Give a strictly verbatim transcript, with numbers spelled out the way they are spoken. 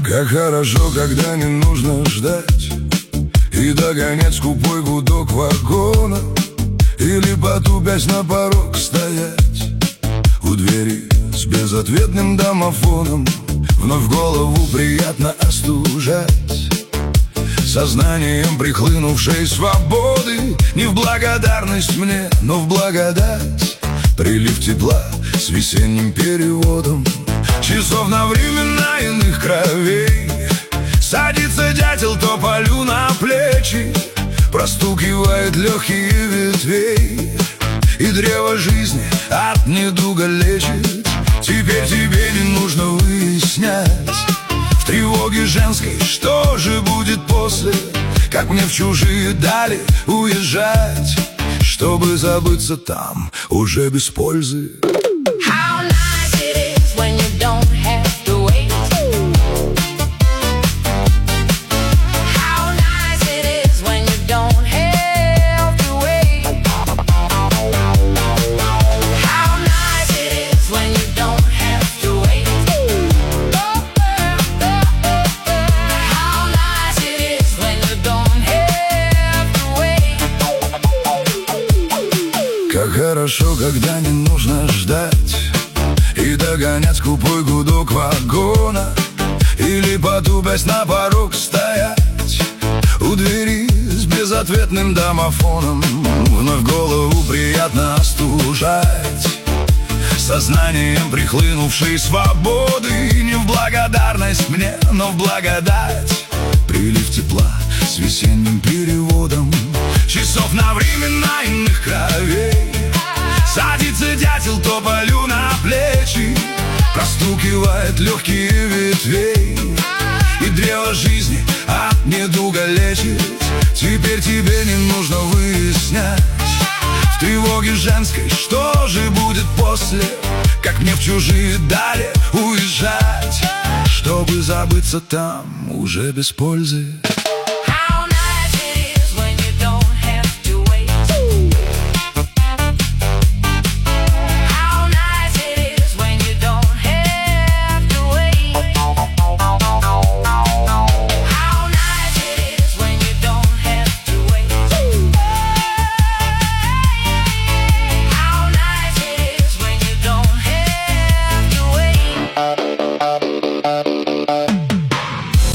Как хорошо, когда не нужно ждать и догонять скупой гудок вагона, или, потупясь, на порог стоять у двери с безответным домофоном. Вновь голову приятно остужать сознанием прихлынувшей свободы. Не в благодарность мне, но в благодать прилив тепла с весенним переводом часов на времена иных кровей. Садится дятел тополю на плечи, простукивает легкие ветвей, и древо жизни от недуга лечит. Теперь тебе не нужно выяснять в тревоге женской, что же будет после, как мне в чужие дали уезжать, чтобы забыться там уже без пользы. Как хорошо, когда не нужно ждать и догонять скупой гудок вагона, или, потупясь, на порог стоять у двери с безответным домофоном. Вновь голову приятно остужать сознанием прихлынувшей свободы. Не в благодарность мне, но в благодать прилив тепла с весенним переводом часов на времена иных кровей. Садится дятел тополю на плечи, простукивает легкие ветвей, и древо жизни от недуга лечит. Теперь тебе не нужно выяснять в тревоге женской, что же будет после, как мне в чужие дали уезжать, чтобы забыться там уже без пользы.